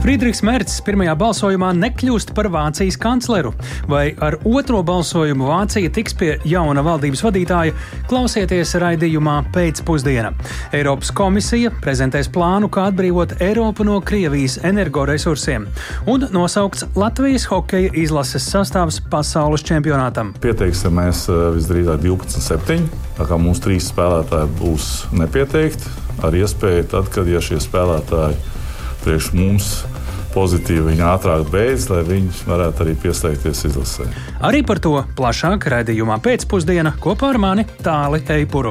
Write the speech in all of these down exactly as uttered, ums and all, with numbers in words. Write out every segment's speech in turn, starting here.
Friedrichs Mercs pirmajā balsojumā nekļūst par Vācijas kancleru. Vai ar otro balsojumu Vācija tiks pie jauna valdības vadītāja? Klausieties raidījumā Pēcpusdiena. Eiropas komisija prezentēs plānu, kā atbrīvot Eiropu no Krievijas energoresursiem. Un nosaukts Latvijas hokeja izlases sastāvs pasaules čempionātam. Pieteiksimies visdrīzāk divpadsmit septiņi, tā kā mums trīs spēlētāji būs nepieteikti, ar iespēju tad, kad ja šie spēlētāji priekš mums pozitīvi viņa ātrāk beidz, lai viņi varētu arī pieslēgties izlasē. Arī par to plašāk raidījumā Pēcpusdiena kopā ar mani Tāli Eipuru.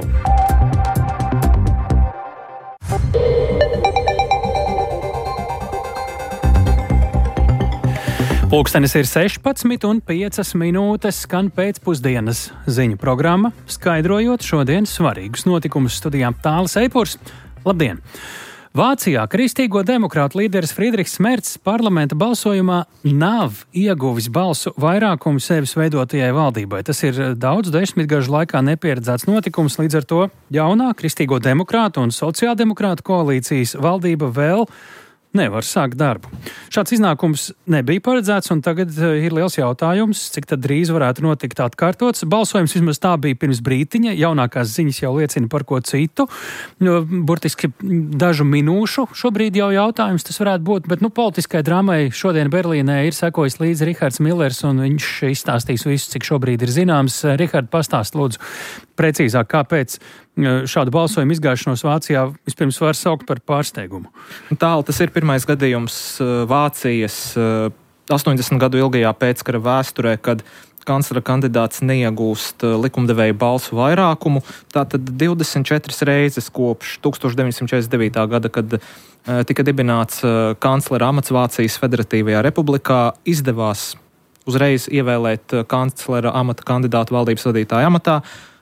Pulkstenis ir sešpadsmit un piecas minūtes, skan pēcpusdienas ziņu programma, skaidrojot šodienas svarīgus notikumus. Studijā Tālis Eipurs. Labdien! Vācijā kristīgo demokrātu līderis Friedrichs Mercs parlamenta balsojumā nav ieguvis balsu vairākumu sevis veidotajai valdībai. Tas ir daudz desmitgažu laikā nepieredzēts notikums, līdz ar to jaunā kristīgo demokrātu un sociāldemokrātu koalīcijas valdība vēl nevar sākt darbu. Šāds iznākums nebija paredzēts, un tagad ir liels jautājums, cik tad drīz varētu notikt atkārtots. Balsojums vismaz tā bija pirms brītiņa, jaunākās ziņas jau liecina par ko citu. Burtiski dažu minūšu šobrīd jau jautājums tas varētu būt, bet nu, politiskai drāmai šodien Berlīnē ir sekojis līdzi Rihards Millers, un viņš izstāstīs visu, cik šobrīd ir zināms. Rihard, pastāst lūdzu precīzāk, kāpēc šādu balsojumu izgāšanos Vācijā vispirms var saukt par pārsteigumu. Tāli, tas ir pirmais gadījums Vācijas astoņdesmit gadu ilgajā pēckara vēsturē, kad kanclera kandidāts neiegūst likumdevēju balsu vairākumu. Tātad divdesmit četras reizes kopš tūkstoš deviņsimt četrdesmit devītā gada, kad tika dibināts kanclera amats Vācijas Federatīvajā republikā, izdevās uzreiz ievēlēt kanclera amata kandidātu valdības vadītāja amatā.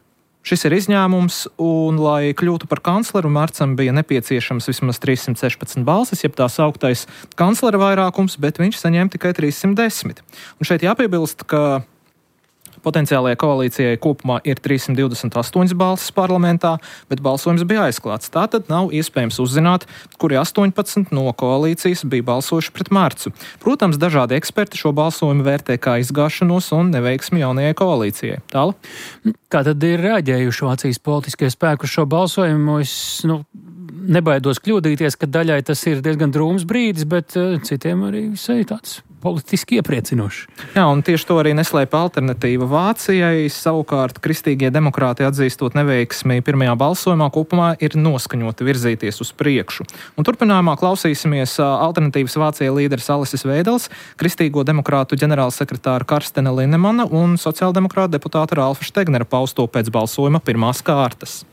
Šis ir izņēmums, un, lai kļūtu par kancleru, Mercam bija nepieciešams vismaz trīssimt sešpadsmit balsis, jeb tā sauktais kanclera vairākums, bet viņš saņēma tikai trīssimt desmit. Un šeit jāpiebilst, ka potenciālajai koalīcijai kopumā ir trīssimt divdesmit astoņas balsis parlamentā, bet balsojums bija aizklāts. Tātad nav iespējams uzzināt, kuri astoņpadsmit no koalīcijas bija balsojuši pret Mercu. Protams, dažādi eksperti šo balsojumu vērtē kā izgāšanos un neveiksmi jaunajai koalīcijai. Tāli? Kā tad ir reaģējuši Vācijas politiskie spēki uz šo balsojumu? Es, nu, nebaidos kļūdīties, ka daļai tas ir diezgan drūms brīdis, bet uh, citiem arī visai tāds politiski iepriecinoši. Jā, un tieši to arī neslēpa alternatīva Vācijai. Savukārt kristīgie demokrāti, atzīstot neveiksmi pirmajā balsojumā, kopumā ir noskaņoti virzīties uz priekšu. Un turpinājumā klausīsimies alternatīvas Vācijai līderis Alises Veidels, kristīgo demokrātu ģenerālsekretāra Karstena Linnemana un sociāldemokrāta deputāta Ralfa Stegnera pausto pēc balsojuma pirmās kārtas.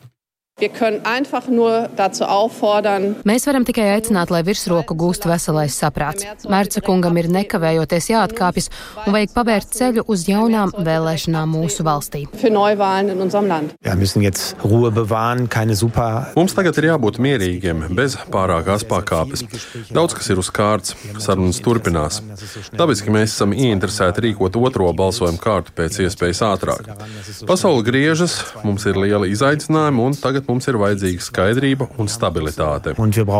Mēs varam tikai aicināt, lai virsroku gūst veselais saprāts. Merca kungam ir nekavējoties jāatkāpjas un vajag pavērt ceļu uz jaunām vēlēšanām mūsu valstī. Mums tagad ir jābūt mierīgiem, bez pārākās pakāpes. Daudz kas ir uz kārts, sarunas turpinās. Dabiski mēs esam ieinteresēti rīkot otro balsojumu kārtu pēc iespējas ātrāk. Pasaule griežas, mums ir liela izaicinājuma un tagad mums ir vajadzīga skaidrība un stabilitāte.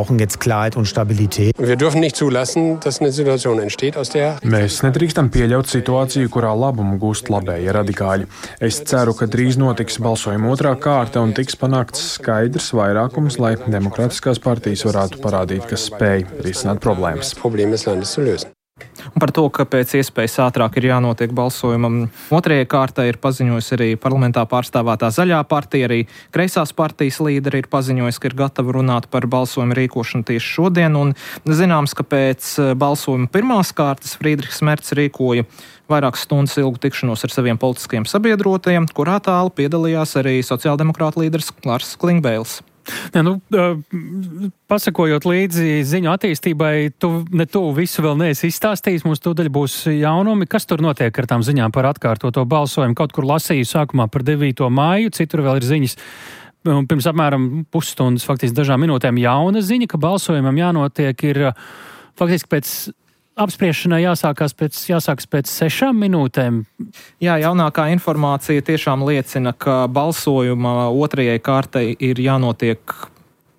Mēs nedrīkstam pieļaut situāciju, kurā labumu gūst labējie radikāļi. Es ceru, ka drīz notiks balsojuma otrā kārta un tiks panākts skaidrs vairākums, lai demokrātiskās partijas varētu parādīt, ka spēj risināt problēmas. Un par to, ka pēc iespējas ātrāk ir jānotiek balsojumam otrajai kārtai, ir paziņojusi arī parlamentā pārstāvētā Zaļā partija, arī kreisās partijas līderi ir paziņojusi, ka ir gatavi runāt par balsojumu rīkošanu tieši šodien, un zināms, ka pēc balsojuma pirmās kārtas Friedrichs Mercs rīkoja vairākas stundas ilgu tikšanos ar saviem politiskajiem sabiedrotajiem, kurā tālu piedalījās arī sociāldemokrāta līderis Lars Klingbeils. Ja, nu, pasakojot līdzi ziņu attīstībai, tu ne tu visu vēl neesi izstāstījis, mums tūdaļ būs jaunumi. Kas tur notiek ar tām ziņām par atkārtoto balsojumu? Kaut kur lasīju sākumā par devīto māju, citur vēl ir ziņas. Pirms apmēram pusstundas, faktiski dažām minūtēm jauna ziņa, ka balsojumam jānotiek ir faktiski pēc apspriešanai jāsākās pēc, jāsākas pēc sešām minūtēm. Jā, jaunākā informācija tiešām liecina, ka balsojuma otrajai kārtai ir jānotiek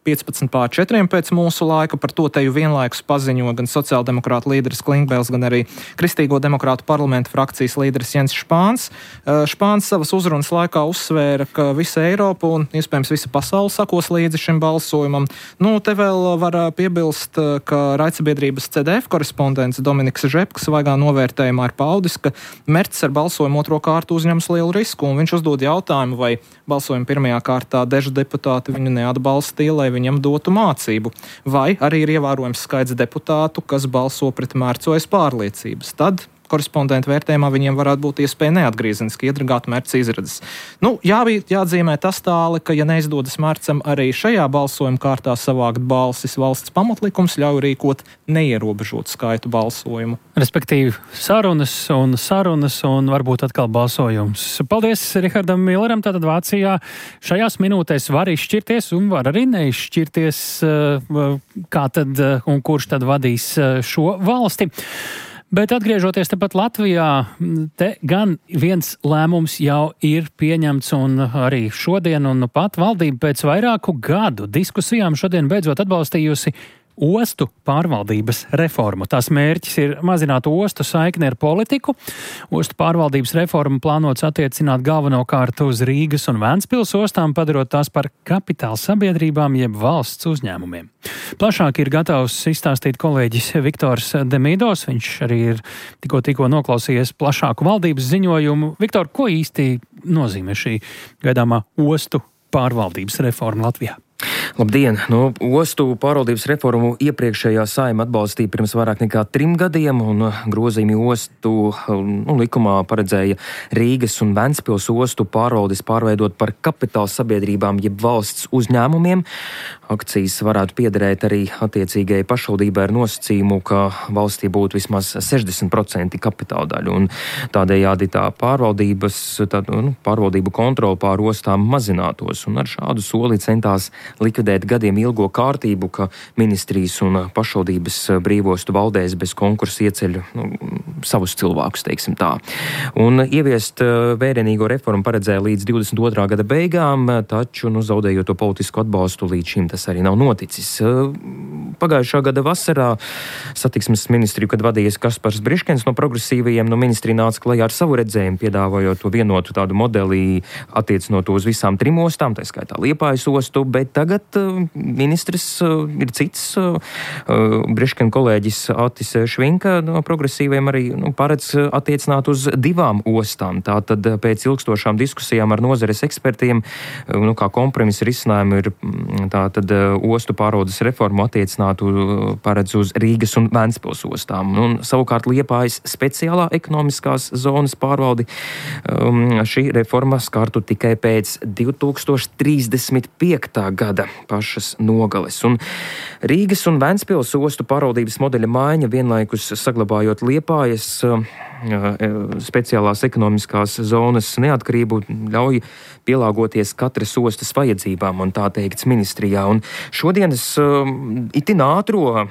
piecpadsmit pār četriem pēc mūsu laika. Par to teju vienlaikus paziņo gan sociāldemokrāta līderis Klinkbēls, gan arī Kristīgo demokrātu parlamenta frakcijas līderis Jens Špāns. Špāns savas uzrunas laikā uzsvēra, ka visa Eiropa un iespējams visa pasaule sakos līdzi šim balsojumam. Nu, te vēl var piebilst, ka raidsabiedrības C D F korespondents Dominiks Žepks svaigā novērtējumā ir paudis, ka Merts ar balsojumu otro kārtu uzņems lielu risku, un viņš uzdod jautājumu, vai balsojuma pirmajā kārtā dežu deputāti viņu neatbalstīja, lai viņam dotu mācību, vai arī ir ievērojams skaits deputātu, kas balso pret Mērcu aiz pārliecības. Tad korespondentu vērtējumā viņiem varētu būt iespēja neatgriezeniski iedragāt Mērca izredzes. Nu, jā, jāatzīmē tas tāli, ka, ja neizdodas Mērcam arī šajā balsojuma kārtā savākt balsis, valsts pamatlikums ļauj rīkot neierobežotu skaitu balsojumu. Respektīvi sarunas un sarunas un varbūt atkal balsojums. Paldies Rihardam Milleram. Tātad Vācijā šajās minūtēs var izšķirties un var arī neizšķirties, kā tad un kurš tad vadīs šo valsti. Bet atgriežoties tepat Latvijā, te gan viens lēmums jau ir pieņemts, un arī šodien un pat valdība pēc vairāku gadu diskusijām šodien beidzot atbalstījusi ostu pārvaldības reformu. Tās mērķis ir mazināt ostu saikni ar politiku. Ostu pārvaldības reformu plānots attiecināt galvenokārt uz Rīgas un Ventspils ostām, padarot tās par kapitāla sabiedrībām jeb valsts uzņēmumiem. Plašāk ir gatavs izstāstīt kolēģis Viktors Demīdos. Viņš arī ir tikko, tikko noklausījies plašāku valdības ziņojumu. Viktor, ko īsti nozīmē šī gaidāmā ostu pārvaldības reforma Latvijā? Labdien! Nu, ostu pārvaldības reformu iepriekšējā Saeima atbalstīja pirms vairāk nekā trim gadiem, un grozījumi ostu nu, likumā paredzēja Rīgas un Ventspils ostu pārvaldes pārveidot par kapitāla sabiedrībām jeb valsts uzņēmumiem. Akcijas varētu piederēt arī attiecīgajai pašvaldībai ar nosacījumu, ka valstī būtu vismaz sešdesmit procenti kapitāla daļu, un tādējādi tā pārvaldības, tā, nu, pārvaldību kontroli pār ostām mazinātos, un ar šādu soli centās likvidēt gadiem ilgo kārtību, ka ministrijas un pašvaldības brīvostu valdēs bez konkursa ieceļ nu, savus cilvēkus, teiksim tā. Un ieviest vērienīgo reformu paredzēja līdz divdesmit otrā gada beigām, taču, nu, zaudējot to politisku atbalstu, līdz šim tas arī nav noticis. Pagājušā gada vasarā satiksmes ministriju, kad vadījies Kaspars Briškens no progresīvajiem, no ministrija nāca klajā ar savu redzējumu, piedāvājot to vienotu tādu modeli, attiecinot uz visām trim ostām, tā skaitā Liepājas ostu, bet tagad uh, ministrs uh, ir cits. Uh, Briškena kolēģis Atis Švinka no progresīviem arī nu, paredz attiecināt uz divām ostām. Tātad pēc ilgstošām diskusijām ar nozares ekspertiem, uh, nu, kā kompromisa risinājumu ir tātad uh, ostu pārvaldes reformu attiecinātu uh, paredz uz Rīgas un Ventspils ostām. Un, savukārt Liepājas speciālā ekonomiskās zonas pārvaldi um, šī reforma skartu tikai pēc divi tūkstoši trīsdesmit piektā gada pašas nogales. Un Rīgas un Ventspils ostu pārvaldības modeļa maiņa vienlaikus saglabājot Liepājas uh, speciālās ekonomiskās zonas neatkarību ļauj pielāgoties katras ostas vajadzībām, un tā teikts ministrijā. Un šodienas uh, itin ātro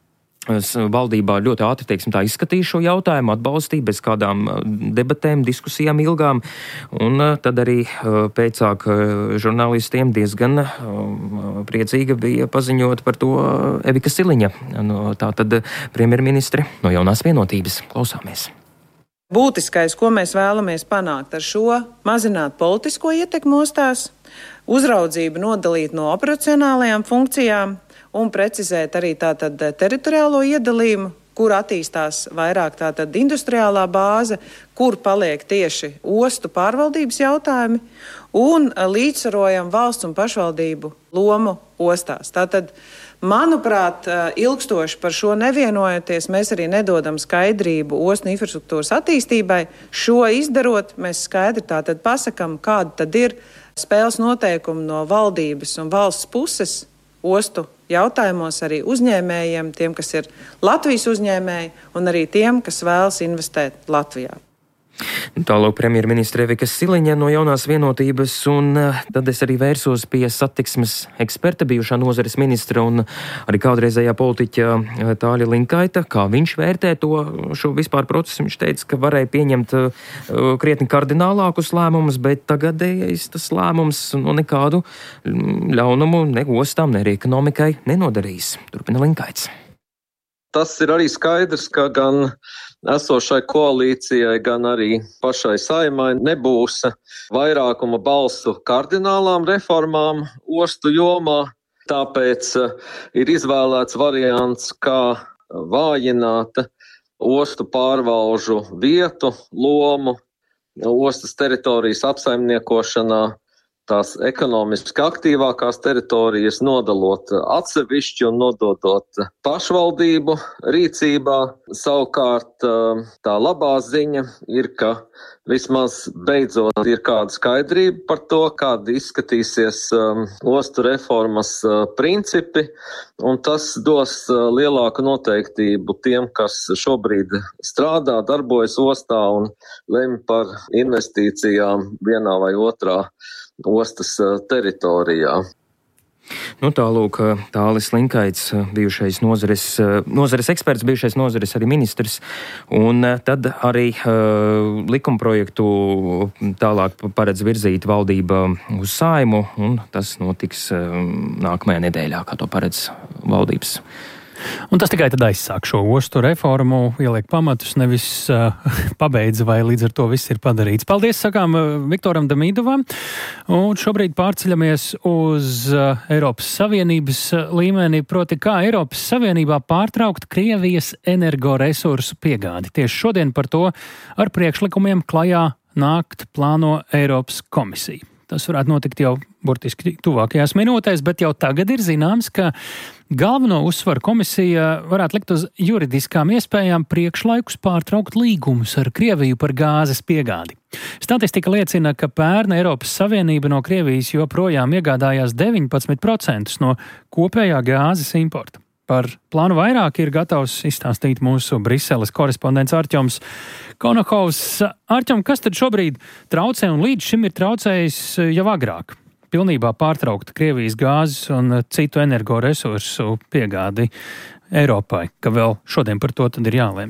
valdībā ļoti ātri, teiksim tā, izskatīja šo jautājumu, atbalstīja bez kādām debatēm, diskusijām ilgām, un tad arī pēcāk žurnālistiem diezgan priecīga bija paziņot par to Evika Siliņa, no, tā tad premjerministre no Jaunās vienotības. Klausāmies. Būtiskais, ko mēs vēlamies panākt ar šo, mazināt politisko ietekmi ostās, uzraudzību nodalīt no operacionālajām funkcijām, un precizēt arī tātad teritoriālo iedalījumu, kur attīstās vairāk tātad industriālā bāze, kur paliek tieši ostu pārvaldības jautājumi, un līdzsvarojam valsts un pašvaldību lomu ostās. Tātad, manuprāt, ilgstoši par šo nevienojoties, mēs arī nedodam skaidrību ostu infrastruktūras attīstībai. Šo izdarot, mēs skaidri tātad pasakam, kāda tad ir spēles noteikumi no valdības un valsts puses ostu jautājumos arī uzņēmējiem, tiem, kas ir Latvijas uzņēmēji, un arī tiem, kas vēlas investēt Latvijā. Tālāk premjerministre Evika Siliņa no Jaunās vienotības, un tad es arī vērsos pie satiksmes eksperta, bijušā nozares ministra un arī kādreizējā politiķa Tāļa Linkaita. Kā viņš vērtē to šo vispār procesu? Viņš teica, ka varēja pieņemt krietni kardinālākus lēmumus, bet tagadējais tas lēmums no nekādu ļaunumu ne ostām, ne arī ekonomikai nenodarīs. Turpina Linkaits. Tas ir arī skaidrs, ka gan esošai koalīcijai, gan arī pašai Saeimai nebūs vairākuma balsu kardinālām reformām ostu jomā. Tāpēc ir izvēlēts variants, kā vājināt ostu pārvalžu vietu, lomu, ostas teritorijas apsaimniekošanā, tās ekonomiski aktīvākās teritorijas nodalot atsevišķi un nododot pašvaldību rīcībā. Savukārt tā labā ziņa ir, ka vismaz beidzot ir kāda skaidrība par to, kāda izskatīsies ostu reformas principi, un tas dos lielāku noteiktību tiem, kas šobrīd strādā, darbojas ostā un lemj par investīcijām vienā vai otrā ostas teritorijā. Nu, tālūk, Tālis Linkaits, bijušais nozares, nozares eksperts, bijušais nozares arī ministrs, un tad arī uh, likumprojektu tālāk paredz virzīt valdība uz Saeimu, un tas notiks uh, nākamajā nedēļā, kā to paredz valdības. Un tas tikai tad aizsāk šo ostu reformu, ieliek pamatus, nevis uh, pabeidz, vai līdz ar to viss ir padarīts. Paldies, sakām uh, Viktoram Damīdovam, un šobrīd pārceļamies uz uh, Eiropas Savienības uh, līmeni, proti kā Eiropas Savienībā pārtraukt Krievijas energoresursu piegādi. Tieši šodien par to ar priekšlikumiem klajā nākt plāno Eiropas komisija. Tas varētu notikt jau burtiski tuvākajās minūtēs, bet jau tagad ir zināms, ka galveno uzsvaru komisija varētu likt uz juridiskām iespējām priekšlaikus pārtraukt līgumus ar Krieviju par gāzes piegādi. Statistika liecina, ka pērn Eiropas Savienība no Krievijas joprojām iegādājās deviņpadsmit procentus no kopējā gāzes importa. Par plānu vairāk ir gatavs izstāstīt mūsu Briseles korespondents Arķoms Konokovs. Arķom, kas tad šobrīd traucē un līdz šim ir traucējis jau agrāk? Pilnībā pārtraukt Krievijas gāzes un citu energoresursu piegādi Eiropai, ka vēl šodien par to tad ir jālemj.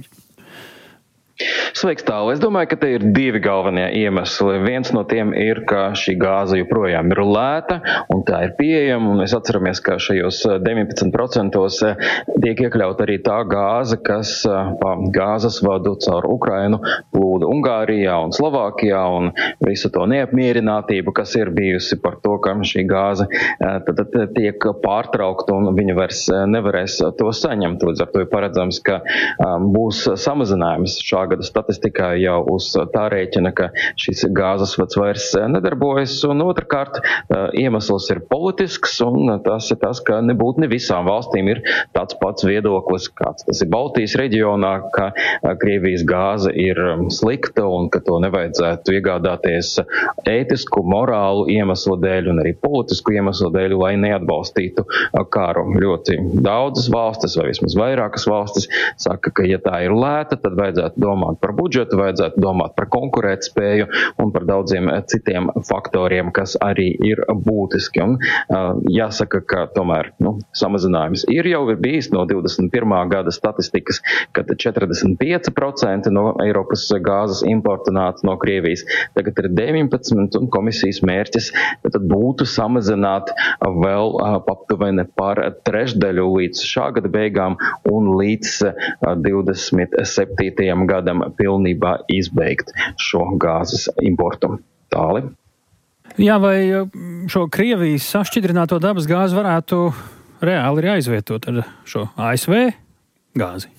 Sveiks, Tāli. Es domāju, ka te ir divi galvenie iemesli. Viens no tiem ir, ka šī gāze joprojām ir lēta un tā ir pieejama, un mēs atceramies, ka šajos deviņpadsmit procentos tiek iekļaut arī tā gāze, kas pa gāzes vadu caur Ukrainu plūda Ungārijā un Slovākijā, un visu to neapmierinātību, kas ir bijusi par to, ka šī gāze tad, tad tiek pārtraukta un viņa vairs nevarēs to saņemt. Līdz ar to ir paredzams, ka um, būs samazinājums šā gada statistikā jau uz tā rēķina, ka šis gāzes vads vairs nedarbojas, un otrkārt iemesls ir politisks, un tas ir tas, ka nebūtu ne visām valstīm ir tāds pats viedoklis, kāds tas ir Baltijas reģionā, ka Krievijas gāze ir slikta un ka to nevajadzētu iegādāties ētisku, morālu iemeslu dēļ un arī politisku iemeslu dēļ, lai neatbalstītu karu. Ļoti daudzas valstis, vai vismaz vairākas valstis, saka, ka ja tā ir lēta, tad vajadzētu domāt par budžetu, vajadzētu domāt par konkurētspēju un par daudziem citiem faktoriem, kas arī ir būtiski. Un uh, jāsaka, ka tomēr nu, samazinājums ir jau ir bijis no divdesmit pirmā gada statistikas, kad četrdesmit pieci procenti no Eiropas gāzes importa nāca no Krievijas. Tagad ir deviņpadsmit, un komisijas mērķis tad būtu samazināt vēl uh, aptuveni par trešdaļu līdz šā gada beigām un līdz uh, divdesmit septītajam gadam pilnībā izbeigt šo gāzes importu. Tāli. Jā, vai šo Krievijas sašķidrināto dabas gāzi varētu reāli arī aizvietot ar šo A S V gāzi?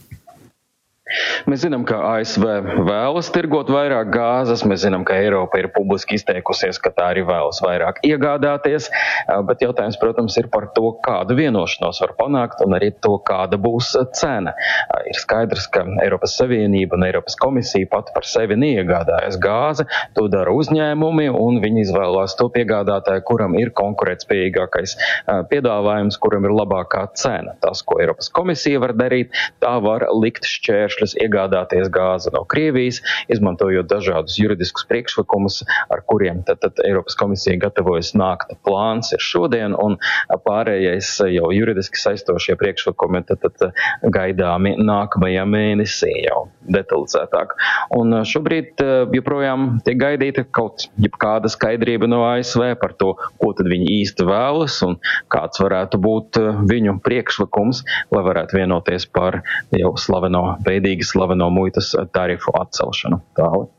Mēs zinām, ka A S V vēlas tirgot vairāk gāzes, mēs zinām, ka Eiropa ir publiski izteikusies, ka tā arī vēlas vairāk iegādāties, bet jautājums, protams, ir par to, kādu vienošanos var panākt un arī to, kāda būs cena. Ir skaidrs, ka Eiropas Savienība un Eiropas komisija pat par sevi neiegādājas gāzi, to dara uzņēmumi un viņi izvēlās to piegādātāju, kuram ir konkurētspējīgākais piedāvājums, kuram ir labākā cena. Tas, ko Eiropas komisija var darīt, tā var likt šķēršļus šķēršļus iegādāties gāzi no Krievijas, izmantojot dažādus juridiskus priekšlikumus, ar kuriem tad, tad Eiropas komisija gatavojas nākt. Plāns ir šodien, un pārējais jau juridiski saistošie priekšlikumi tad, tad gaidāmi nākamajā mēnesī jau detalizētāk. Un šobrīd joprojām tiek gaidīta kaut jebkāda skaidrība no A S V par to, ko tad viņi īsti vēlas un kāds varētu būt viņu priekšlikums, lai varētu vienoties par jau slaveno, beidīgi slaveno muitas tarifu atcelšanu. Tāli.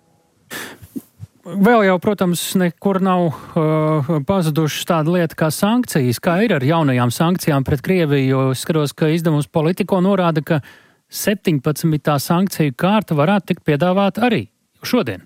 Vēl jau, protams, nekur nav uh, pazudušas tāda lieta kā sankcijas. Kā ir ar jaunajām sankcijām pret Krieviju? Jo es skatos, ka izdevums Politico norāda, ka septiņpadsmitā sankciju kārta varētu tikt piedāvāt arī šodien.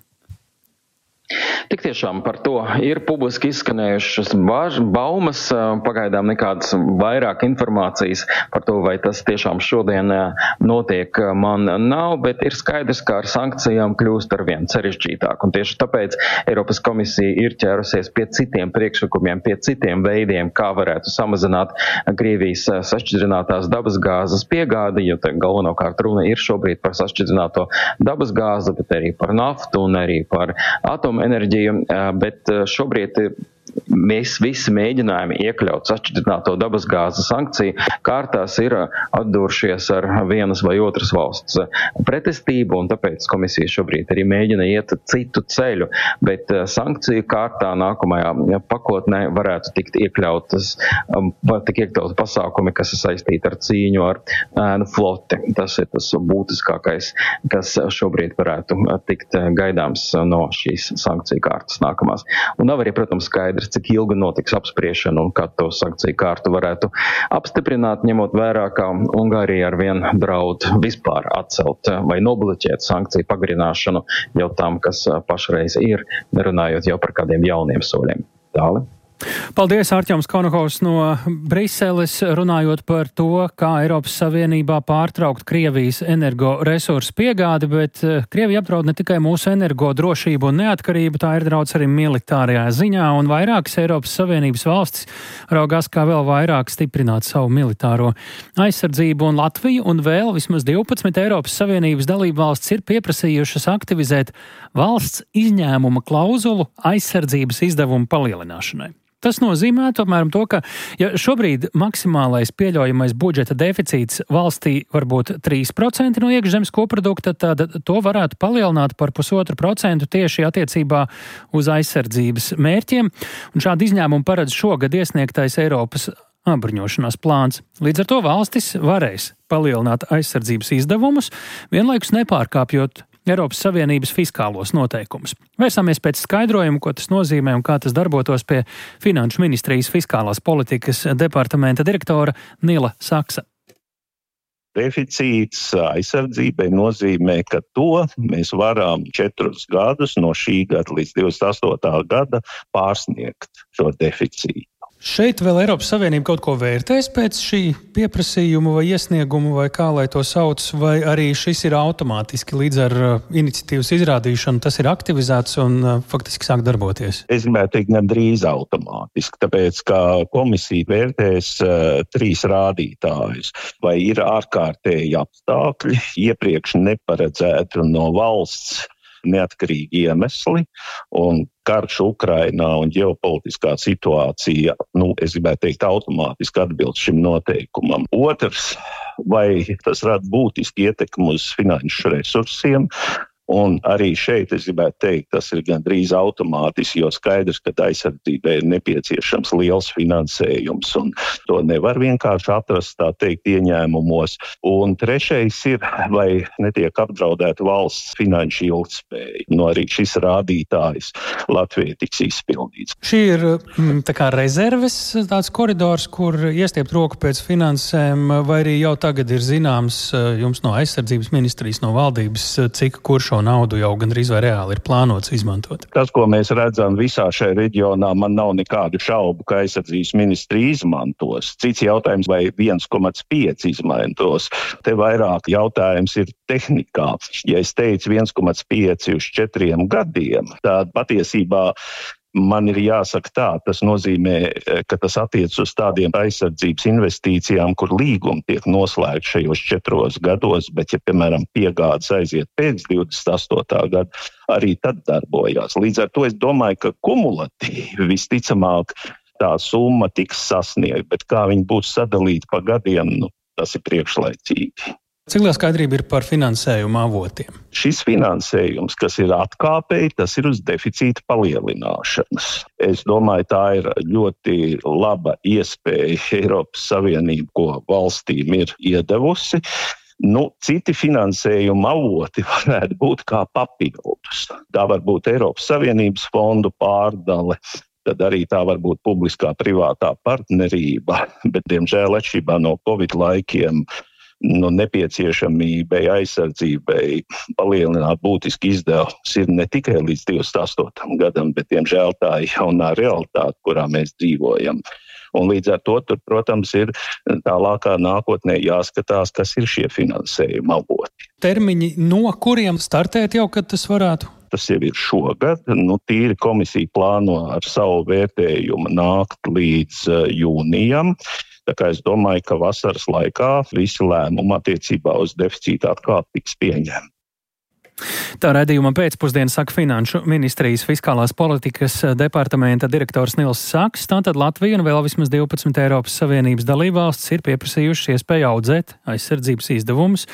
Tik tiešām par to ir publiski izskanējušas baumas, pagaidām nekādas vairāk informācijas par to, vai tas tiešām šodien notiek, man nav, bet ir skaidrs, ka ar sankcijām kļūst ar vien sarežģītāk. Un tieši tāpēc Eiropas komisija ir ķērusies pie citiem priekšlikumiem, pie citiem veidiem, kā varētu samazināt Krievijas sašķidrinātās dabasgāzes piegādi, jo galvenokārt runa ir šobrīd par sašķidrināto dabasgāzi, bet arī par naftu un arī par atomu enerģiju, bet šobrīd mēs visi mēģinājumi iekļaut sašķidrināto dabasgāzes sankciju kārtās ir atdūrušies ar vienas vai otras valsts pretestību, un tāpēc komisija šobrīd arī mēģina iet citu ceļu, bet sankciju kārtā nākamajā pakotnē varētu tikt iekļautas, tik iekļautas pasākumi, kas ir saistīti ar cīņu ar ēnu floti. Tas ir tas būtiskākais, kas šobrīd varētu tikt gaidāms no šīs sankciju kārtas nākamās. Un nav arī, protams, skaidrs, cik ilgi notiks apspriešana un kad to sankciju kārtu varētu apstiprināt, ņemot vērā, ka Ungārija ar vien draud vispār atcelt vai nobloķēt sankciju pagarināšanu jau tam, kas pašreiz ir, nerunājot jau par kādiem jauniem soļiem. Tāli. Paldies, Artjoms Konohovs no Briseles, runājot par to, kā Eiropas Savienībā pārtraukt Krievijas energoresursu piegādi, bet Krievija apdraud ne tikai mūsu energo drošību un neatkarību, tā ir draudz arī militārajā ziņā, un vairākas Eiropas Savienības valstis raugās, kā vēl vairāk stiprināt savu militāro aizsardzību, un Latvija un vēl vismaz divpadsmit Eiropas Savienības dalību valstis ir pieprasījušas aktivizēt valsts izņēmuma klauzulu aizsardzības izdevumu palielināšanai. Tas nozīmē apmēram to, ka ja šobrīd maksimālais pieļaujamais budžeta deficīts valstī var būt trīs procenti no iekšzemes koprodukta, tad to varētu palielināt par pusotru procentu tieši attiecībā uz aizsardzības mērķiem. Un šādu izņēmumu paredz šogad iesniegtais Eiropas apbruņošanās plāns. Līdz ar to valstis varēs palielināt aizsardzības izdevumus, vienlaikus nepārkāpjot Eiropas Savienības fiskālos noteikumus. Vērsāmies pēc skaidrojumu, ko tas nozīmē un kā tas darbotos pie Finanšu ministrijas fiskālās politikas departamenta direktora Nila Saksa. Deficīts aizsardzībai nozīmē, ka to mēs varam četrus gadus no šī gada līdz divdesmit astotā gada pārsniegt šo deficītu. Šeit vēl Eiropas Savienība kaut ko vērtēs pēc šī pieprasījuma vai iesnieguma, vai kā lai to sauc, vai arī šis ir automātiski līdz ar uh, iniciatīvas izrādīšanu, tas ir aktivizēts un uh, faktiski sāk darboties? Es gribētu teikt, gandrīz automātiski, tāpēc, ka komisija vērtēs uh, trīs rādītājus. Vai ir ārkārtēji apstākļi, iepriekš neparedzēti no valsts neatkarīgi iemesli, un karš Ukrainā un ģeopolitiskā situācija, nu, es gribētu teikt, automātiski atbilst šim noteikumam. Otrs, vai tas rada būtiski ietekmi uz finanšu resursiem, un arī šeit, es gribētu teikt, tas ir gandrīz automātiski, jo skaidrs, ka aizsardzībai ir nepieciešams liels finansējums, un to nevar vienkārši atrast, tā teikt, ieņēmumos. Un trešais ir, vai netiek apdraudēta valsts finanšu ilgtspēja. No arī šis rādītājs Latvijai tiks izpildīts. Šī ir tā kā rezerves tāds koridors, kur iestiept roku pēc finansēm, vai arī jau tagad ir zināms jums no aizsardzības ministrijas, no valdības, cik kurš šo naudu jau gandrīz vai reāli ir plānots izmantot? Tas, ko mēs redzam visā šajā reģionā, man nav nekādu šaubu, ka aizsardzības ministrija izmantos. Cits jautājums, vai viens komats pieci izmantos. Te vairāk jautājums ir tehnikā. Ja es teicu viens komats pieci uz četriem gadiem, tad patiesībā Man ir jāsaka tā, tas nozīmē, ka tas attiec uz tādiem aizsardzības investīcijām, kur līgumi tiek noslēgti šajos četros gados, bet, ja, piemēram, piegādes aiziet pēc divdesmit astotā gada, arī tad darbojās. Līdz ar to es domāju, ka kumulatīvi visticamāk tā summa tiks sasniegta, bet kā viņi būs sadalīti pa gadiem, nu, tas ir priekšlaicīgi. Cik liela skaidrība ir par finansējumu avotiem? Šis finansējums, kas ir atkāpēji, tas ir uz deficīta palielināšanas. Es domāju, tā ir ļoti laba iespēja Eiropas Savienība, ko valstīm ir iedevusi. Nu, citi finansējuma avoti varētu būt kā papildus. Tā var būt Eiropas Savienības fondu pārdale, tad arī tā var būt publiskā privātā partnerība, bet, diemžēl, atšķirībā no Covid laikiem, no nepieciešamībai, aizsardzībai palielināt būtiski izdevums ir ne tikai līdz divdesmit astotam gadam, bet, diemžēl, tā ir jaunā realitāte, kurā mēs dzīvojam. Un līdz ar to, tur, protams, ir tālākā nākotnē jāskatās, kas ir šie finansējuma avoti. Termiņi, no kuriem startēt jau, kad tas varētu? Tas jau ir šogad. Nu, tīri komisija plāno ar savu vērtējumu nākt līdz uh, jūnijam. Tā kā es domāju, ka vasaras laikā visi lēmumi attiecībā uz deficītu atkāpi tiks pieņemti. Tā raidījuma pēcpusdiena saka Finanšu ministrijas fiskālās politikas departamenta direktors Nils Saks. Tātad Latvija un vēl vismaz divpadsmit Eiropas Savienības dalībvalstis ir pieprasījušas iespēju audzēt aizsardzības izdevumus,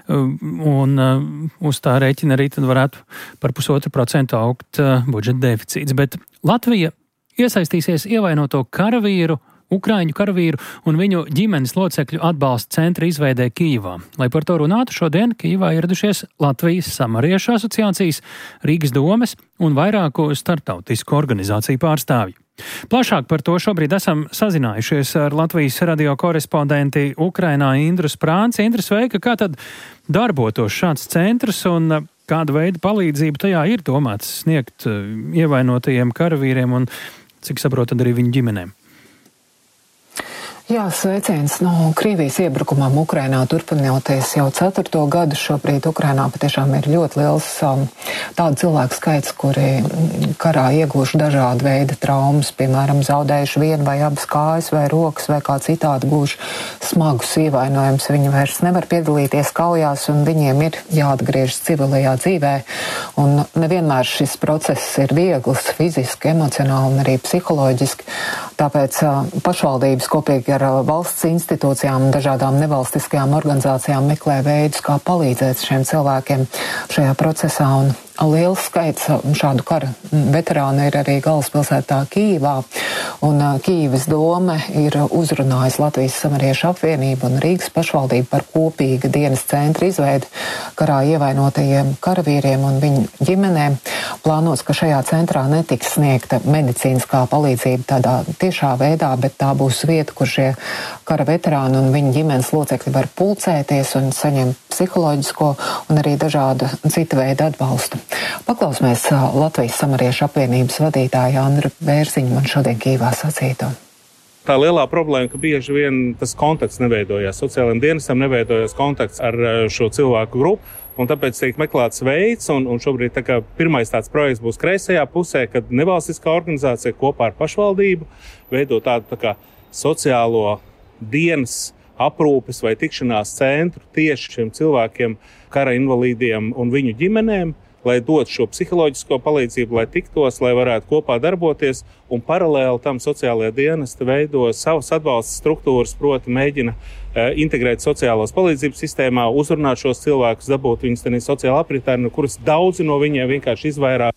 un uz tā rēķina arī tad varētu par pusotru procentu augt budžeta deficīts. Bet Latvija iesaistīsies ievainoto karavīru, Ukraiņu karavīru un viņu ģimenes locekļu atbalsta centra izveidē Kijivā. Lai par to runātu, šodien Kijivā ieradušies Latvijas samariešu asociācijas, Rīgas domes un vairāku starptautisku organizāciju pārstāvji. Plašāk par to šobrīd esam sazinājušies ar Latvijas radio korespondenti Ukrainā Indru Sprānci. Indra, sveika! Kā tad darbotos šāds centrs un kāda veida palīdzību tajā ir domāts sniegt ievainotajiem karavīriem un, cik saprotu, arī viņu ģimenēm? Jā, sveiciens no Krievijas iebrukumam Ukrainā turpinoties jau ceturto gadu. Šobrīd Ukrainā patiešām ir ļoti liels um, tādu cilvēku skaits, kuri karā ieguvuši dažādu veidu traumas, piemēram, zaudējuši vienu vai abas kājas vai rokas vai kā citādi guvuši smagus ievainojumus. Viņi vairs nevar piedalīties kaujās un viņiem ir jāatgriežas civilajā dzīvē. Un nevienmēr šis process ir viegls, fiziski, emocionāli un arī psiholoģiski. Tāpēc uh, pašvaldības kopīgi ar valsts institūcijām un dažādām nevalstiskajām organizācijām meklē veidus, kā palīdzēt šiem cilvēkiem šajā procesā. Un liels skaits šādu kara veterānu ir arī galvaspilsētā Kijivā. Un Kijivas dome ir uzrunājis Latvijas samariešu apvienību un Rīgas pašvaldību par kopīga dienas centra izveidi karā ievainotajiem karavīriem un viņu ģimenēm. Plānots, ka šajā centrā netiks sniegta medicīniskā palīdzība tādā tiešā veidā, bet tā būs vieta, kur šie kara veterāni un viņu ģimenes locekļi var pulcēties un saņemt psiholoģisko un arī dažādu citu veidu atbalstu. Paklausīsimies Latvijas samariešu apvienības vadītāja Andra Bērziņa man šodien Kijivā sacīto. Tā lielā problēma, ka bieži vien tas kontakts neveidojās, sociālajiem dienestam neveidojās kontakts ar šo cilvēku grupu, un tāpēc tiek meklēts veids, un, un šobrīd tā kā pirmais tāds projekts būs kreisajā pusē, kad nevalstiskā organizācija kopā ar pašvaldību veido tādu tā kā sociālo dienas aprūpes vai tikšanās centru tieši šiem cilvēkiem, kara invalīdiem un viņu ģimenēm, lai dotu šo psiholoģisko palīdzību, lai tiktos, lai varētu kopā darboties, un paralēli tam sociālajie dienesti veido savas atbalsta struktūras, proti mēģina e, integrēt sociālās palīdzības sistēmā, uzrunāt šos cilvēkus, dabūt viņus tādā sociālā apritē, no kuras daudzi no viņiem vienkārši izvairās.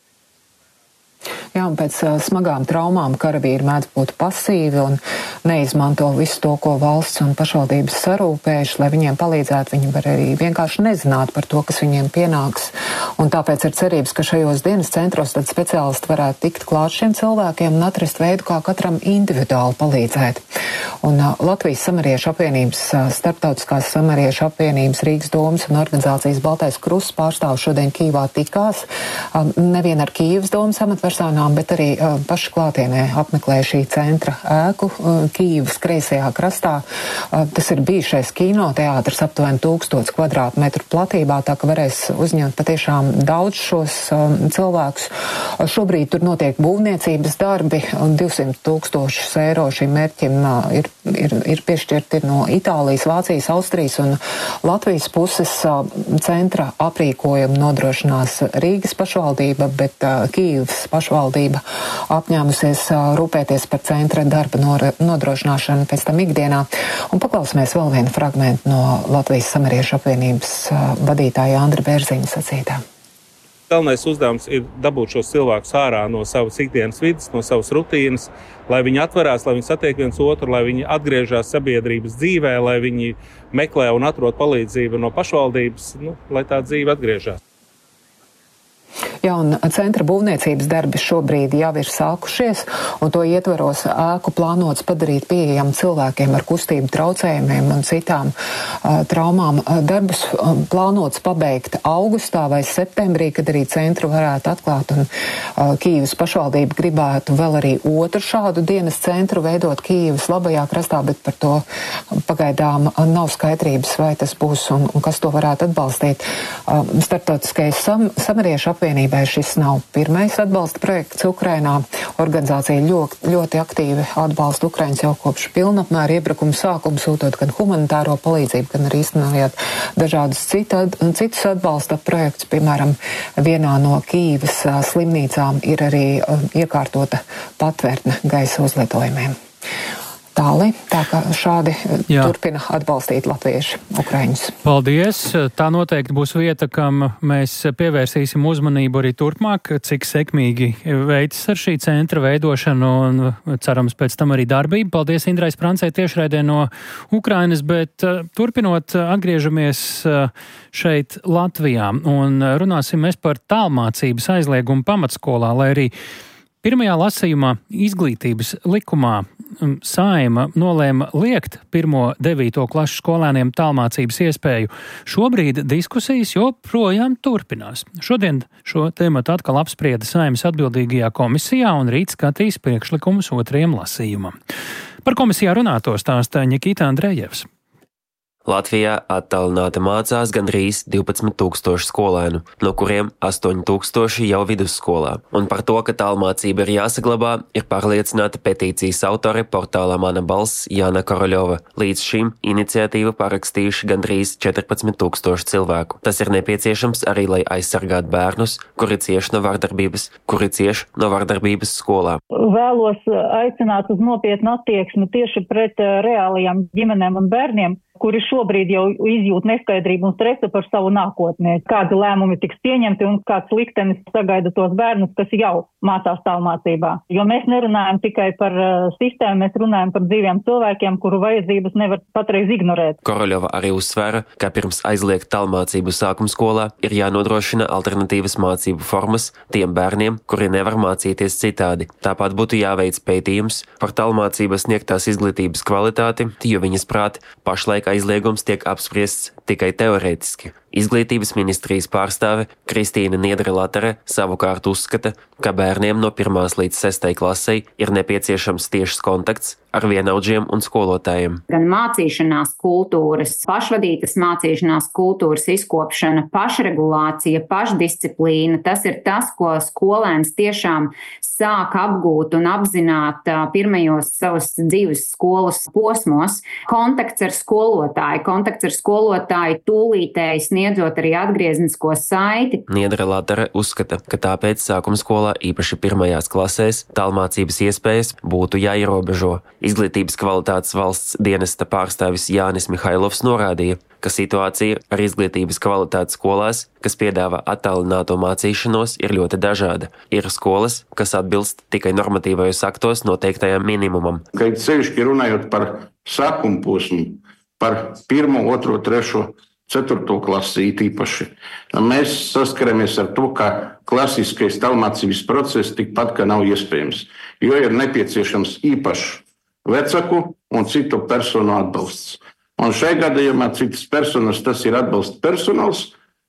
Jā, un pēc uh, smagām traumām karavīri mēdz būt pasīvi un neizmanto visu to, ko valsts un pašvaldības sarūpējuši, lai viņiem palīdzētu. Viņi var arī vienkārši nezināt par to, kas viņiem pienāks. Un tāpēc ir cerības, ka šajos dienas centros tad speciālisti varētu tikt klāt šiem cilvēkiem un atrast veidu, kā katram individuāli palīdzēt. Un uh, Latvijas samariešu apvienības, uh, starptautiskās samariešu apvienības, Rīgas domes un organizācijas Baltais Krusts pārstāv šodien Kijivā tikās. Uh, nevien ar Kijivas domes amatpersonām, personām, bet arī paši klātienē apmeklēja šī centra ēku Kīivas kreisajā krastā. Tas ir bijušais kinoteātris aptuveni tūkstots kvadrātmetru platībā, tā ka varēs uzņemt patiešām daudz šos cilvēkus. Šobrīd tur notiek būvniecības darbi, un divsimt tūkstošus eiro šim mērķim ir, ir, ir piešķirti no Itālijas, Vācijas, Austrijas un Latvijas puses. Centra aprīkojumu nodrošinās Rīgas pašvaldība, bet uh, Kīivas pašvaldība apņēmusies uh, rūpēties par centra darba nodrošināšanu pēc tam ikdienā. Un paklausīsimies vēl vienu fragmentu no Latvijas Samariešu apvienības uh, vadītāja Andra Bērziņa sacītā. Galvenais uzdevums ir dabūt šos cilvēkus ārā no savas ikdienas vidas, no savas rutīnas, lai viņi atverās, lai viņi satiek viens otru, lai viņi atgriežas sabiedrības dzīvē, lai viņi meklē un atrod palīdzību no pašvaldības, nu, lai tā dzīve atgriežas. Jā, un centra būvniecības darbi šobrīd jau ir sākušies, un to ietvaros ēku plānots padarīt pieejamu cilvēkiem ar kustību traucējumiem un citām uh, traumām. Darbus um, plānots pabeigt augustā vai septembrī, kad arī centru varētu atklāt, un uh, Kīivas pašvaldība gribētu vēl arī otru šādu dienas centru veidot Kīivas labajā krastā, bet par to pagaidām nav skaidrības, vai tas būs un, un kas to varētu atbalstīt. Uh, Startautiskais sam, samariešu apvienībai šis nav pirmais atbalsta projekts Ukrainā. Organizācija ļoti, ļoti aktīvi atbalsta Ukraiņus jau kopš pilnapmēra iebrukuma sākuma, sūtot gan humanitāro palīdzību, gan arī īstenojot dažādus citu, citus atbalsta projektus. Piemēram, vienā no Kīivas slimnīcām ir arī iekārtota patvērtne gaisa uzlidojumiem. Tāli, tā kā šādi Jā. turpina atbalstīt latvieši Ukraiņus. Paldies! Tā noteikti būs vieta, kam mēs pievērsīsim uzmanību arī turpmāk, cik sekmīgi veids ar šī centra veidošanu un cerams pēc tam arī darbību. Paldies Indrai Sprancei tiešraidē no Ukrainas, bet turpinot atgriežamies šeit Latvijā un runāsim mēs par tālmācības aizliegumu pamatskolā, lai arī pirmajā lasījumā izglītības likumā Saeima nolēma liekt pirmo devīto klašu skolēniem tālmācības iespēju. Šobrīd diskusijas joprojām turpinās. Šodien šo tēmatu atkal apsprieda Saeimas atbildīgajā komisijā un rīt skatīs priekšlikumus otrajam lasījumam. Par komisijā runāto stāsta Ņikita Andrejevs. Latvijā attālināti mācās gandrīz divpadsmit tūkstoši skolēnu, no kuriem astoņi tūkstoši jau vidusskolā. Un par to, ka tālmācība ir jāsaglabā, ir pārliecināta petīcijas autore portālā Mana balss Jāna Koroļova. Līdz šim iniciatīvu parakstījuši gandrīz četrpadsmit tūkstoši cilvēku. Tas ir nepieciešams arī, lai aizsargātu bērnus, kuri cieš no vardarbības, kuri cieš no vardarbības skolā. Vēlos aicināt uz nopietnu attieksmi tieši pret reālajām ģimenēm un bērniem, kuri šobrīd jau izjūt neskaidrību un stresu par savu nākotnē. Kādi lēmumi tiks pieņemti un kāds liktenis sagaida tos bērnus, kas jau mācās tālmācībā. Jo mēs nerunājam tikai par uh, sistēmu, mēs runājam par dzīviem cilvēkiem, kuru vajadzības nevar patreiz ignorēt. Koroļova arī uzsvēra, ka pirms aizliegt tālmācību sākumskolā ir jānodrošina alternatīvas mācību formas tiem bērniem, kuri nevar mācīties citādi. Tāpat būtu jāveic pētījums par tālmācības sniegtās izglītības kvalitāti, jo viņas prāt pašlaik aizliegums tiek apspriests tikai teorētiski. Izglītības ministrijas pārstāve Kristīna Niedre-Latere savukārt uzskata, ka bērniem no pirmās līdz sestai klasei ir nepieciešams tiešs kontakts ar vienaudžiem un skolotājiem. Gan mācīšanās kultūras, pašvadītas mācīšanās kultūras izkopšana, pašregulācija, pašdisciplīna, tas ir tas, ko skolēns tiešām sāk apgūt un apzināt pirmajos savas dzīves skolas posmos. Kontakts ar skolotāju, kontakts ar skolotāju tūlītēji sniedzot arī atgrieznisko saiti. Niedre-Latere uzskata, ka tāpēc sākumskolā, īpaši pirmajās klasēs, tālmācības iespējas būtu jāierobežo. Izglītības kvalitātes valsts dienesta pārstāvis Jānis Mihailovs norādīja, ka situācija ar izglītības kvalitātes skolās, kas piedāvā attālināto mācīšanos, ir ļoti dažāda. Ir skolas, kas atbilst tikai normatīvajos aktos noteiktajam minimumam. Kad sevišķi runājot par sākuma posmu, par pirmo, otro, trešo, ceturto klasi īpaši, mēs saskaramies ar to, ka klasiskais tālmācības process tikpat kā nav iespējams, jo ir nepieciešams īpašs vecaku un citu personu atbalsts. Un šajā gadījumā citas personas tas ir atbalsta personāls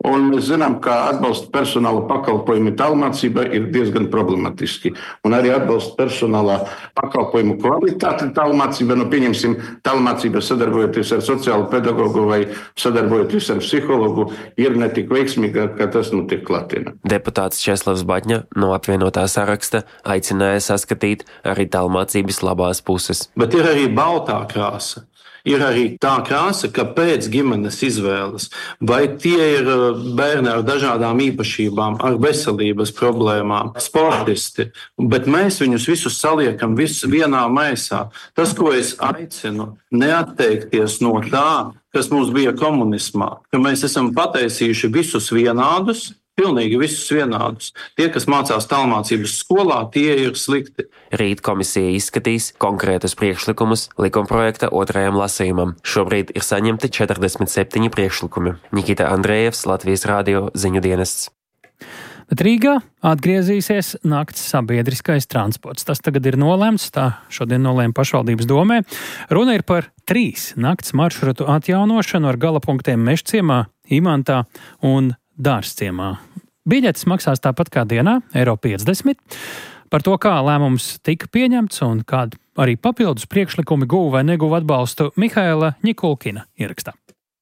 Un mēs zinām, ka atbalsta personāla pakalpojumi tālmācībai ir diezgan problematiski. Un arī atbalsta personāla pakalpojumu kvalitāte tālmācībai, nu pieņemsim, tālmācība sadarbojoties ar sociālu pedagogu vai sadarbojoties ar psihologu, ir ne tik veiksmīga, ka tas notiek klātienē. Deputāts Česlavs Baķņa no apvienotā saraksta aicināja saskatīt arī tālmācības labās puses. Bet ir arī baltā krāsa. Ir arī tā krāsa, ka pēc ģimenes izvēles, vai tie ir bērni ar dažādām īpašībām, ar veselības problēmām, sportisti, bet mēs viņus visus saliekam visus vienā maisā. Tas, ko es aicinu, neatteikties no tā, kas mums bija komunismā, ka mēs esam pataisījuši visus vienādus, pilnīgi visus vienādus. Tie, kas mācās tālmācības skolā, tie ir slikti. Rīt komisija izskatīs konkrētus priekšlikumus likumprojekta otrajam lasījumam. Šobrīd ir saņemti četrdesmit septiņi priekšlikumi. Nikita Andrejevs, Latvijas radio ziņu dienests. Bet Rīgā atgriezīsies nakts sabiedriskais transports. Tas tagad ir nolēmts, tā šodien nolēma pašvaldības domē. Runa ir par trīs nakts maršrutu atjaunošanu ar galapunktiem Mežciemā, Imantā un Dārzciemā. Biļetes maksās tāpat kā dienā, eiro piecdesmit. Par to, kā lēmums tika pieņemts un kādi arī papildus priekšlikumi guva vai neguva atbalstu, Mihaila Ņikulkina ierakstā.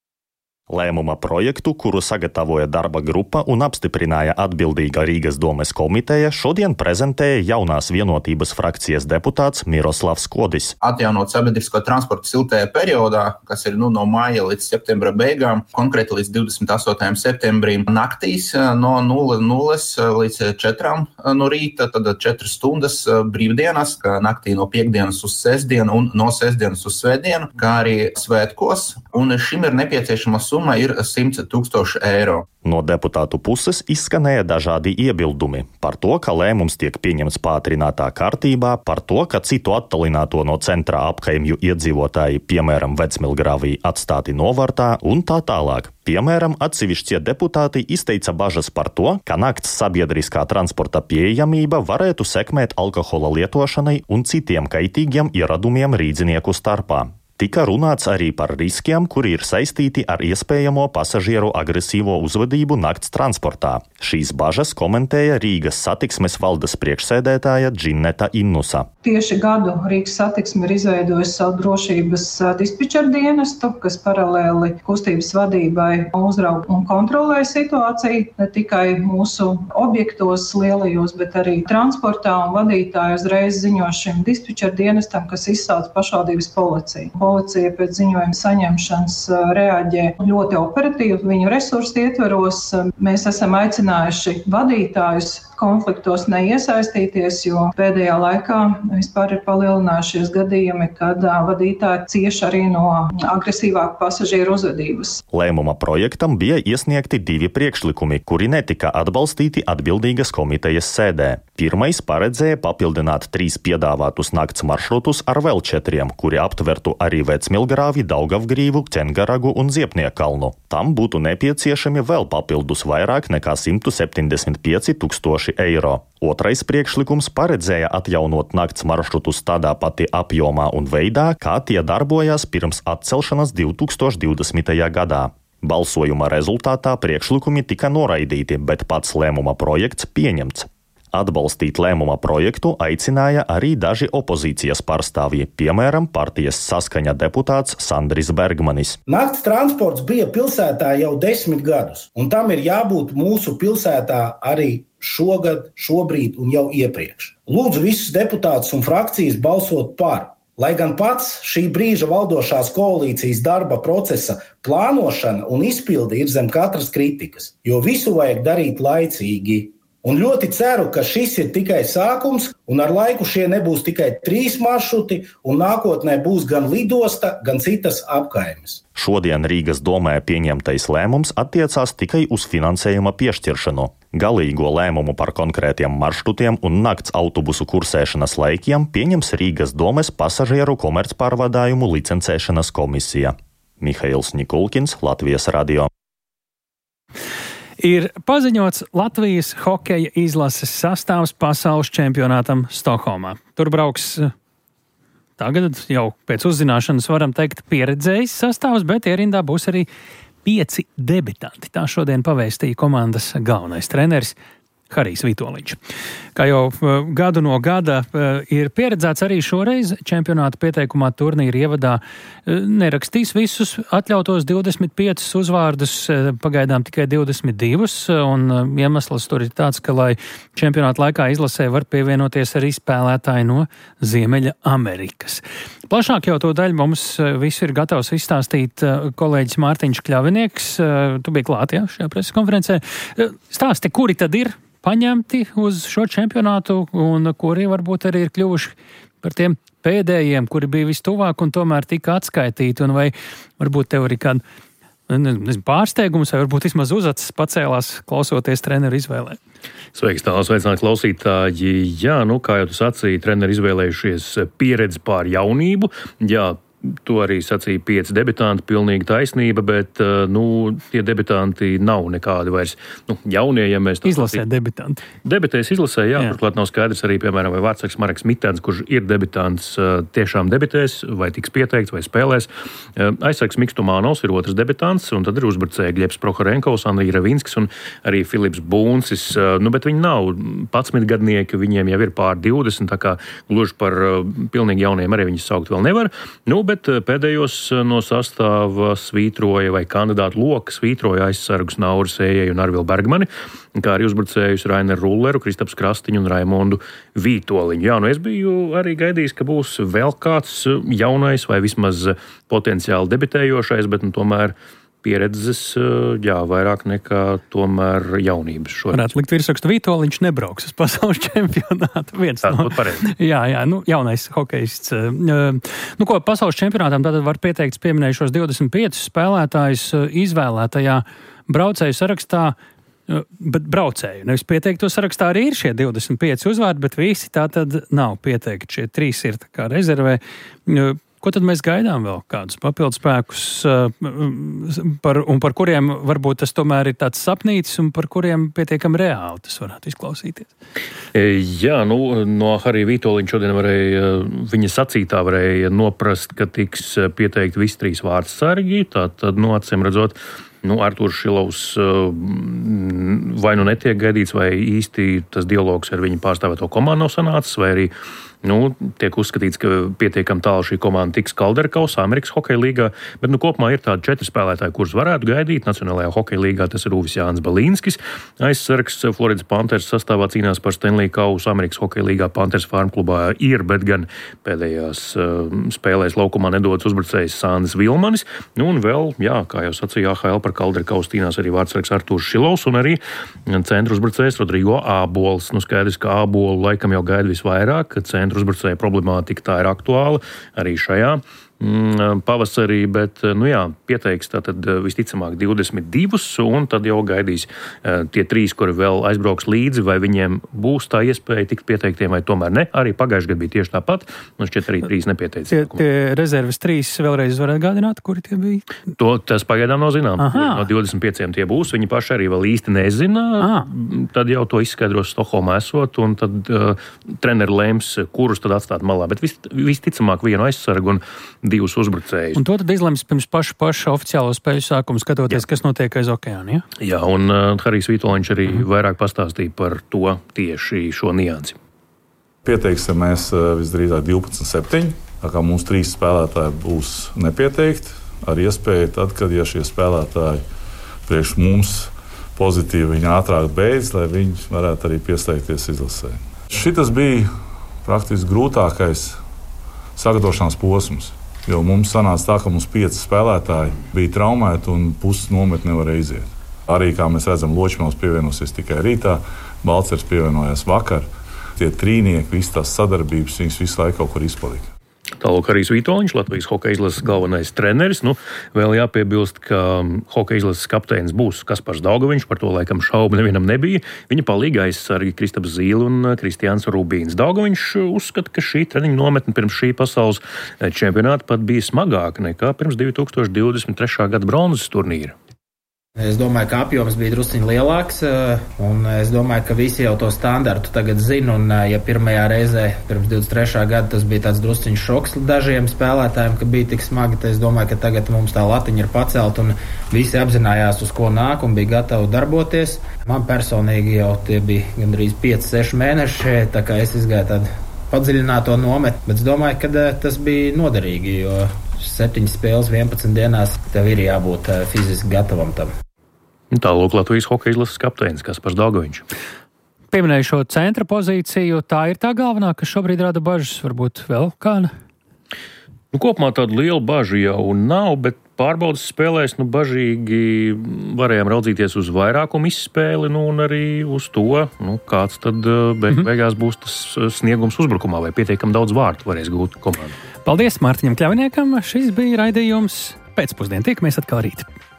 Lēmuma projektu, kuru sagatavoja darba grupa un apstiprināja atbildīga Rīgas domes komiteja, šodien prezentēja jaunās vienotības frakcijas deputāts Miroslavs Kodis. Atjaunot sabiedrisko transportu siltajā periodā, kas ir nu, no māja līdz septembra beigām, konkrēti līdz divdesmit astotajam septembrim naktīs no nulles līdz četrām no rīta, tad četras stundas brīvdienas, kā naktī no piekdienas uz sestdienu un no sestdienas uz svētdienu, kā arī svētkos, un šim ir nepieciešama summa ir simts tūkstoši eiro. No deputātu puses izskanēja dažādi iebildumi par to, ka lēmums tiek pieņemts pātrinātā kārtībā, par to, ka citu attālināto no centrā apkaimju iedzīvotāji, piemēram, Vecmilgrāvī, atstāti novārtā un tā tālāk. Piemēram, atsevišķie deputāti izteica bažas par to, ka nakts sabiedriskā transporta pieejamība varētu sekmēt alkohola lietošanai un citiem kaitīgiem ieradumiem rīdzinieku starpā. Tika runāts arī par riskiem, kuri ir saistīti ar iespējamo pasažieru agresīvo uzvedību nakts transportā. Šīs bažas komentēja Rīgas satiksmes valdes priekšsēdētāja Džinneta Innusa. Tieši gadu Rīgas satiksme ir izveidojusi savu drošības dispečeru dienestu, kas paralēli kustības vadībai uzrauga un kontrolē situāciju ne tikai mūsu objektos lielajos, bet arī transportā, un vadītāji uzreiz ziņo šim dispečeru dienestam, kas izsauc pašvaldības policiju. Policija pēc ziņojuma saņemšanas reaģē ļoti operatīvi viņu resursu ietveros. Mēs esam aicinājuši vadītājus konfliktos neiesaistīties, jo pēdējā laikā vispār ir palielinājušies gadījumi, kad vadītāji cieš arī no agresīvāku pasažieru uzvedības. Lēmuma projektam bija iesniegti divi priekšlikumi, kuri netika atbalstīti atbildīgas komitejas sēdē. Pirmais paredzēja papildināt trīs piedāvātus nakts maršrutus ar vēl četriem, kuri aptvertu arī Vecmilgrāvi, Daugavgrīvu, Cengaragu un Ziepniekalnu. Tam būtu nepieciešami vēl papildus vairāk nekā simt septiņdesmit pieci tūkstoši eiro. Otrais priekšlikums paredzēja atjaunot nakts maršrutus tādā pati apjomā un veidā, kā tie darbojās pirms atcelšanas divi tūkstoši divdesmitajā gadā. Balsojuma rezultātā priekšlikumi tika noraidīti, bet pats lēmuma projekts pieņemts. Atbalstīt lēmuma projektu aicināja arī daži opozīcijas pārstāvji, piemēram, partijas Saskaņa deputāts Sandris Bergmanis. Nakts transports bija pilsētā jau desmit gadus, un tam ir jābūt mūsu pilsētā arī šogad, šobrīd un jau iepriekš. Lūdzu visus deputātus un frakcijas balsot par. Lai gan pats šī brīža valdošās koalīcijas darba procesa plānošana un izpilde ir zem katras kritikas, jo visu vajag darīt laicīgi. Un ļoti ceru, ka šis ir tikai sākums, un ar laiku šie nebūs tikai trīs maršruti, un nākotnē būs gan lidosta, gan citas apkaimes. Šodien Rīgas domē pieņemtais lēmums attiecās tikai uz finansējuma piešķiršanu. Galīgo lēmumu par konkrētiem maršrutiem un nakts autobusu kursēšanas laikiem pieņems Rīgas domes pasažieru komercpārvadājumu licencēšanas komisija. Mihails Ņikulkins, Latvijas radio. Ir paziņots Latvijas hokeja izlases sastāvs pasaules čempionātam Stokholmā. Tur brauks tagad jau pēc uzzināšanas varam teikt pieredzējis sastāvs, bet ierindā būs arī pieci debitanti. Tā šodien pavēstīja komandas galvenais treneris Harijs Vitoļņš. Kā jau gadu no gada ir pieredzēts, arī šoreiz čempionāta pieteikumā turnīra ievadā nerakstīs visus atļautos divdesmit piecus uzvārdus, pagaidām tikai divdesmit divus, un iemesls tur ir tāds, ka, lai čempionāta laikā izlasē var pievienoties arī spēlētāji no Ziemeļa Amerikas. Plašāk jau to daļu mums visu ir gatavs izstāstīt kolēģis Mārtiņš Kļavinieks. Tu biji klāt, jā, šajā preses konferencē. Stāsti, kuri tad ir paņemti uz šo čempionātu un kuri varbūt arī ir kļuvuši par tiem pēdējiem, kuri bija vistuvāk un tomēr tika atskaitīti, un vai varbūt tev arī kāda nezinu, pārsteigums, vai varbūt vismaz uzacis pacēlās klausoties treneru izvēlē. Sveiks, tālāk sveicināti klausītāji. Jā, nu, kā jau tu sacīji, treneri izvēlējušies pieredzi pār jaunību. Jā, to arī sacīja pieci debitanti, pilnīgi taisnība, bet, nu, tie debitanti nav nekādi vairs, nu, jaunie, ja mēs... Izlasē debitanti. Debitēs izlasē, jā, jā. Turklāt nav skaidrs arī, piemēram, vai vārdsargs Mareks Mitens, kurš ir debitants, tiešām debitēs, vai tiks pieteikts, vai spēlēs. Aizsargs Miks Tumānovs ir otrs debitants, un tad ir uzbrucēji Gļebs Prohorenkovs, Andrija Ravinskis un arī Filips Būncis, nu, bet viņi nav padsmitgadnieki, viņiem jau ir pār divdesmit, tā kā gluži par pilnīgi jauniem arī viņus saukt vēl nevar. Nu, bet pēdējos no sastāva svītroja vai kandidātu loka svītroja aizsargus Nauru Sējai un Arvilu Bergmani, kā arī uzbrucējus Raineru Rulleru, Kristaps Krastiņu un Raimondu Vītoliņu. Jā, nu es biju arī gaidījis, ka būs vēl kāds jaunais vai vismaz potenciāli debitējošais, bet nu, tomēr pieredzes, jā, vairāk nekā tomēr jaunības šodien. Varētu likt virsrakstu Vītoliņš nebrauks uz pasaules čempionātu. Viens Tā, no... Jā, jā, nu, jaunais hokejists. Nu, ko pasaules čempionātam tātad var pieteikt pieminējušos divdesmit piecus spēlētājus izvēlētajā braucēju sarakstā, bet braucēju. Nevis pieteikto sarakstā arī ir šie divdesmit pieci uzvārdi, bet visi tātad nav pieteikti. Šie trīs ir tā kā rezervē. Ko tad mēs gaidām vēl? Kādus papildus spēkus, par, un par kuriem varbūt tas tomēr ir tāds sapnītis, un par kuriem pietiekami reāli tas varētu izklausīties? Jā, nu, no Harija Vitoļņa šodien varēja, viņa sacītā varēja noprast, ka tiks pieteikti visi trīs vārdsargi, tātad, nu, acīm redzot, nu, Artūrs Šilovs vai nu netiek gaidīts, vai īsti tas dialogs ar viņu pārstāvēto komandu nav sanācis, vai arī nu, tiek uzskatīts, ka pietiekami tālu šī komanda tiks Kalderkausā, Amerikas hokeja līgā, bet nu, kopumā ir tādi četri spēlētāji, kurus varētu gaidīt. Nacionālajā hokeja līgā tas ir Uvis Jānis Balīnskis, aizsargs Floridas Panthers sastāvā cīnās par Stanley kausu. Amerikas hokeja līgā Panthers Farm klubā ir, bet gan pēdējās uh, spēlēs laukumā nedodas uzbrucējs Sandis Vilmanis. Nu, un vēl, jā, kā jau sacīja A H L par Kalderkausu cīnās arī vārdsargs Artūrs Šilovs un arī centra uzbrucējs Rodrigo Ābols. Nu, skaidrs, ka Ābolu laikam jau gaida visvairāk, ka centra uzbrucēja problemātika tā ir aktuāla arī šajā pavasarī, bet, nu jā, pieteiks tātad visticamāk divdesmit divus, un tad jau gaidīs tie trīs, kuri vēl aizbrauks līdzi, vai viņiem būs tā iespēja tikt pieteiktiem, vai tomēr ne. Arī pagājušajā gadā bija tieši tāpat, un šķiet arī trīs nepieteicis. Tie, tie rezerves trīs vēlreiz varētu gādināt, kuri tie bija? To tas pagaidām nav zinām. No divdesmit pieciem tie būs, viņi paši arī vēl īsti nezina. Aha. Tad jau to izskaidros Stokholmā esot, un tad uh, treneri lēms, kurus tad atstāt malā. Bet vis, visticamāk vienu aizsargu un divus uzbrucējus. Un to tad izlems pirms paša paša oficiālo spēļu sākumu, skatoties, jā. Kas notiek aiz okeāna, ja? Jā, un uh, Harijs Vitoļņš arī mm. vairāk pastāstīja par to tieši šo niansi. Pieteiksim mēs uh, visdrīzāk divpadsmit septiņi, tā kā mums trīs spēlētāji būs nepieteikti, ar iespēju tad, kad ja šie spēlētāji priekš mums pozitīvi viņi ātrāk beidz, lai viņi varētu arī pieslēgties izlasē. Šitas bija praktiski grūtākais sagatavošanās posms, jo mums sanāca tā, ka mums pieci spēlētāji bija traumēti un puses nometni nevarēja iziet. Arī, kā mēs redzam, Ločmanovs pievienosies tikai rītā, Balcers pievienojās vakar. Tie trīnieki, visas tās sadarbības, viņas visu laiku kaut kur izpalika. Tālāk Harijs Vitoļņš, Latvijas hokeja izlases galvenais treneris. Nu, vēl jāpiebilst, ka hokeja izlases kapteinis būs Kaspars Daugaviņš, par to laikam šaubu nevienam nebija. Viņa palīga aizsargi Kristaps Zīle un Kristiāns Rubīns. Daugaviņš uzskata, ka šī treniņa nometne pirms šī pasaules čempionāta pat bija smagāka nekā pirms divi tūkstoši divdesmit trešā gada bronzas turnīra. Es domāju, ka apjoms bija drusciņ lielāks, un es domāju, ka visi jau to standartu tagad zina, un ja pirmajā reizē pirms divdesmit trešā gada tas bija tāds drusciņ šoks dažiem spēlētājiem, ka bija tik smagi, tad es domāju, ka tagad mums tā latiņa ir pacelt, un visi apzinājās, uz ko nāk, un bija gatavi darboties. Man personīgi jau tie bija gandrīz pieci seši mēneši, tā kā es izgāju tādu padziļināto nometni, bet es domāju, ka tas bija noderīgi, jo septiņas spēles vienpadsmit dienās tev ir jābūt fiziski gatavam tam. Tālūk Latvijas hokeja izlases kapteinis Kaspars Daugaviņš. Pieminēju šo centra pozīciju, tā ir tā galvenā, kas šobrīd rada bažas, varbūt vēl kāda? Nu, kopumā tāda liela baža jau nav, bet pārbaudas spēlēs nu, bažīgi varējām raudzīties uz vairākumu izspēli, nu, un arī uz to, nu, kāds tad beig, mm-hmm. beigās būs tas sniegums uzbrukumā, vai pietiekami daudz vārtu varēs gūt komanda. Paldies Mārtiņam Kļaviniekam, šis bija raidījums Pēcpusdien. Tiekamies atkal rīt.